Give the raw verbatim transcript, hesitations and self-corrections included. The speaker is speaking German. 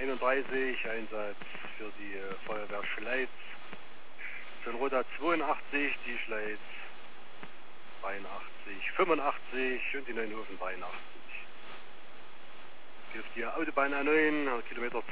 einunddreißig, Einsatz für die äh, Feuerwehr Schleiz. Sonnenroda zweiundachtzig, die Schleiz dreiundachtzig, fünfundachtzig und die Neuenhofen dreiundachtzig. Hier auf die Autobahn A neun, Kilometer